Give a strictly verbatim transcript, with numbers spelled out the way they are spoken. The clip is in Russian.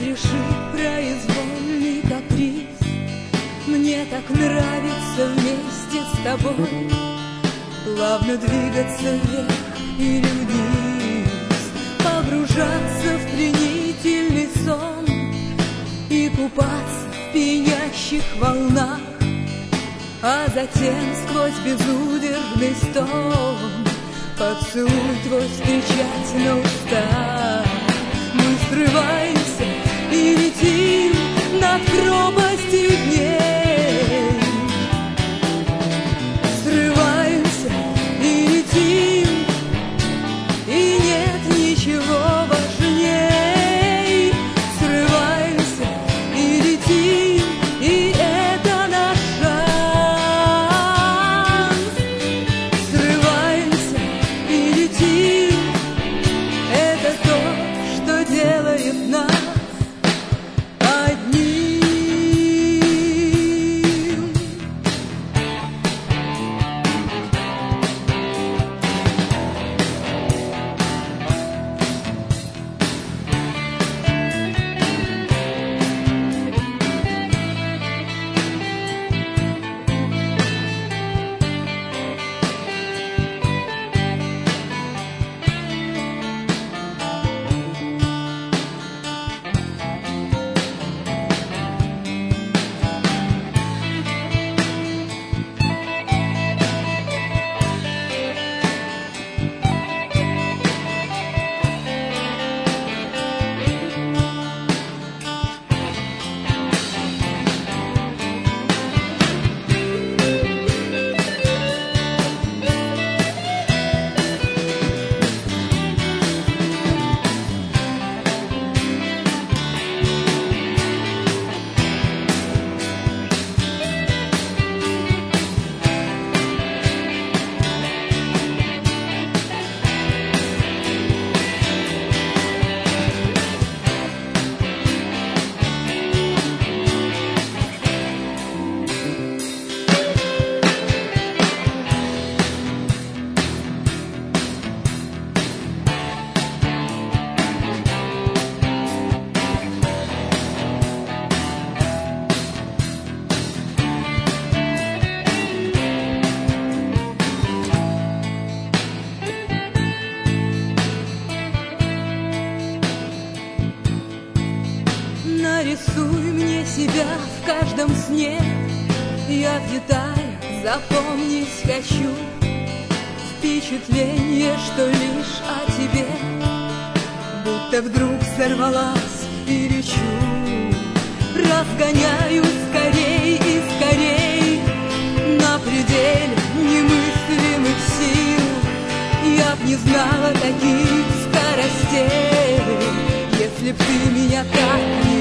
разреши произвольный каприз. Мне так нравится вместе с тобой плавно двигаться вверх или вниз, погружаться в пленительный сон и купаться в пьянящих волнах, а затем сквозь безудержный стон поцелуй твой встречать на устах. Мы срываемся и летим над пропастью дней, срываемся и летим, и нет ничего важней. Срываемся и летим, и это наш шанс. Срываемся и летим, это то, что делает нас одним. Нарисуй мне себя в каждом сне, я в деталях запомнить хочу. Впечатление, что лишь о тебе, будто вдруг сорвалась и лечу. Разгоняю скорей и скорей на пределе немыслимых сил. Я б не знала таких скоростей, если б ты меня так не